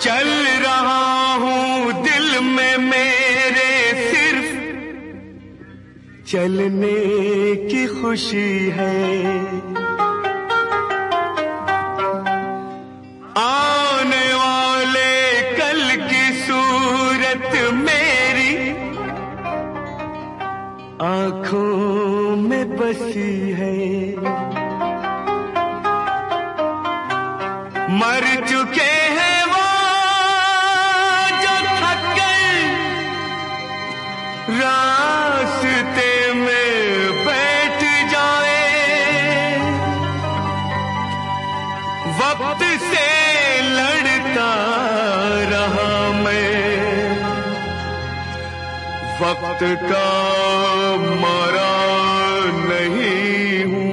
चल रहा हूँ दिल में मेरे सिर्फ चलने की खुशी है। आने वाले कल की सूरत मेरी आँखों में बसी है। मर चुके हैं वो जो थक गए रास्ते में बैठ जाए। वक्त से लड़ता रहा मैं, वक्त का मारा नहीं हूँ।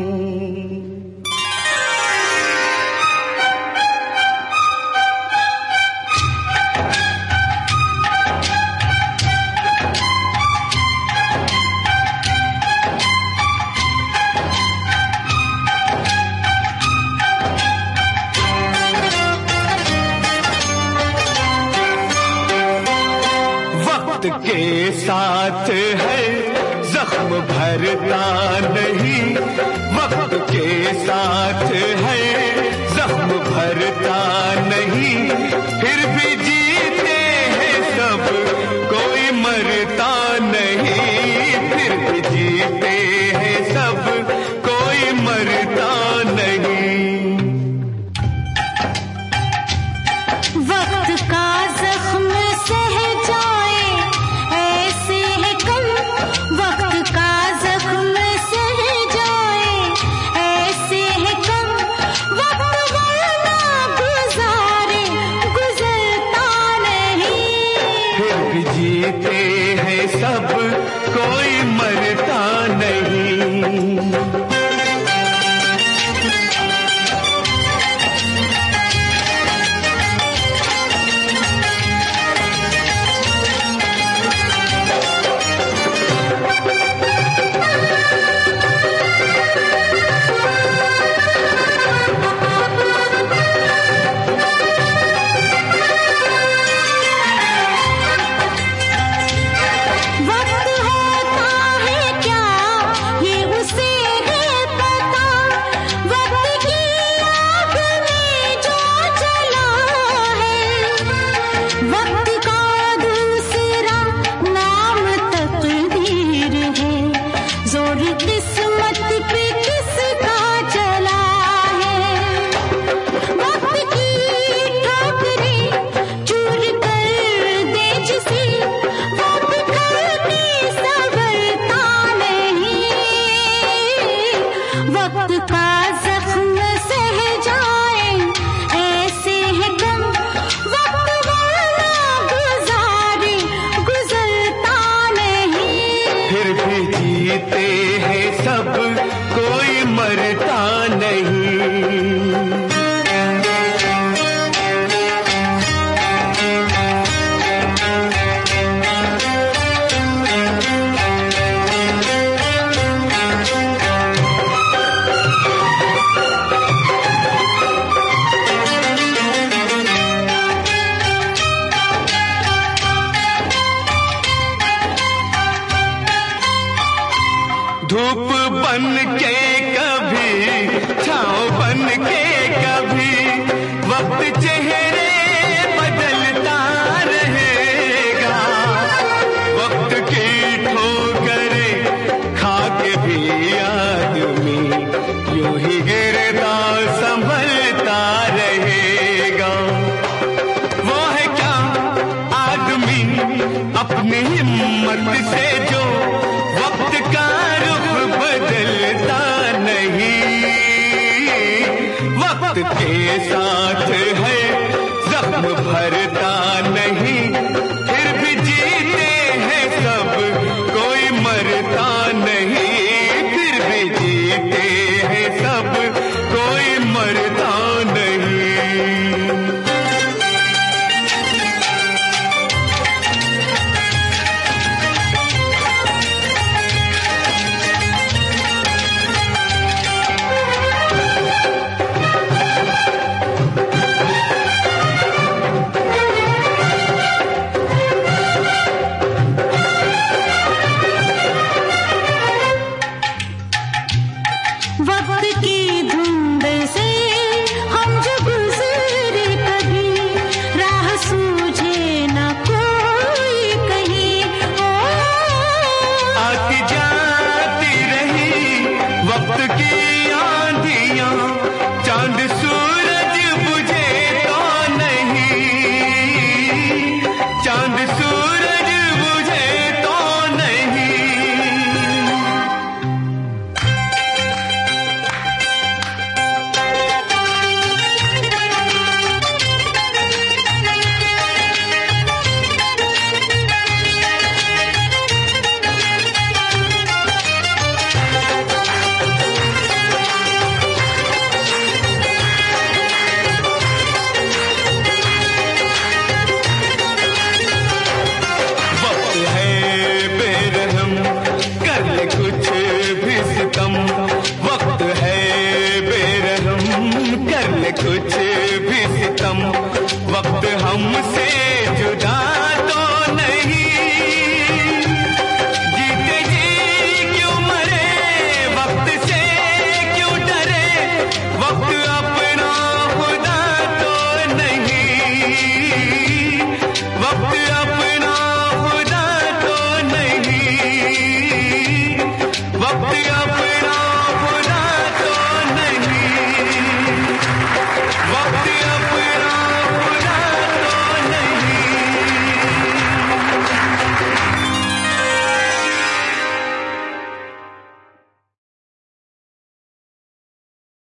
के साथ है जख्म भरता नहीं, वक्त के साथ है जख्म भरता नहीं। फिर भी जीते हैं सब कोई मरता नहीं, फिर भी जीते हैं सब कोई मरता नहीं। वक्त का जख्म सह जाए ऐसे है कम, वक्त का जख्म सह जाए ऐसे है कम। वक्त वरना गुजारे गुजरता नहीं, फिर भी जीते हैं सब कोई मरता नहीं। किस्मत पे किसका चला है, वक्त की ठोकरें चूर कर दे जिसे वो बिखरने संभलता नहीं। वक्त का जख्म सह जाए ऐसे है कम, वक्त वरना गुजारे गुजरता नहीं। फिर भी जीते हैं सब कोई मरता नहीं। धूप बन के कभी छाँव बन के कभी वक्त चेहरे बदलता रहेगा। वक्त की ठोकरें खा के भी आदमी यूं ही गिरता संभलता रहेगा। वो है क्या आदमी अपनी हिम्मत से जो वक्त का बदलता नहीं। वक्त के साथ है जख्म भरता नहीं, फिर भी जीते हैं सब कोई मरता नहीं। फिर भी जीते हैं सब कोई मरता नहीं। सितम, वक्त हमसे